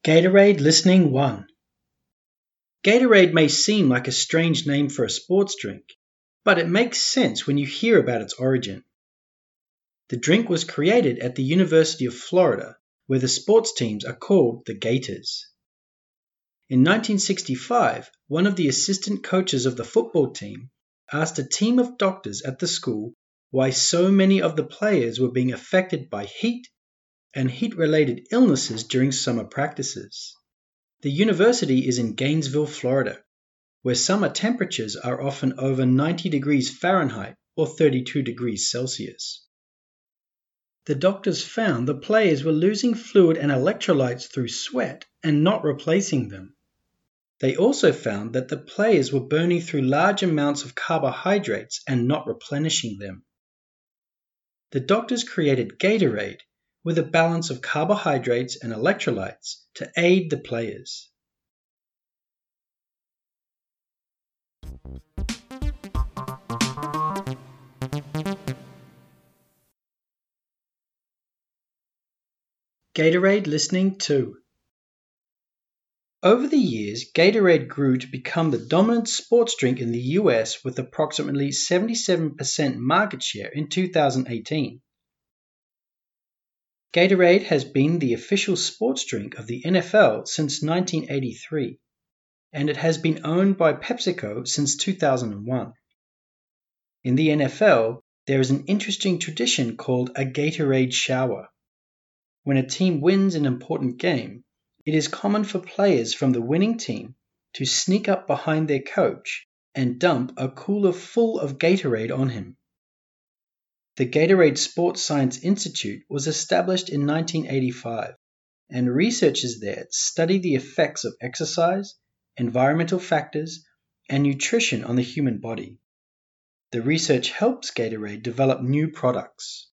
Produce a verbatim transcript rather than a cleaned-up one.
Gatorade Listening one. Gatorade may seem like a strange name for a sports drink, but it makes sense when you hear about its origin. The drink was created at the University of Florida, where the sports teams are called the Gators. In nineteen sixty-five, one of the assistant coaches of the football team asked a team of doctors at the school why so many of the players were being affected by heat and heat-related illnesses during summer practices. The university is in Gainesville, Florida, where summer temperatures are often over ninety degrees Fahrenheit or thirty-two degrees Celsius. The doctors found the players were losing fluid and electrolytes through sweat and not replacing them. They also found that the players were burning through large amounts of carbohydrates and not replenishing them. The doctors created Gatorade with a balance of carbohydrates and electrolytes to aid the players. Gatorade Listening two. Over the years, Gatorade grew to become the dominant sports drink in the U S with approximately seventy-seven percent market share in two thousand eighteen. Gatorade has been the official sports drink of the N F L since nineteen eighty-three, and it has been owned by PepsiCo since two thousand one. In the N F L, there is an interesting tradition called a Gatorade shower. When a team wins an important game, it is common for players from the winning team to sneak up behind their coach and dump a cooler full of Gatorade on him. The Gatorade Sports Science Institute was established in nineteen eighty-five, and researchers there study the effects of exercise, environmental factors, and nutrition on the human body. The research helps Gatorade develop new products.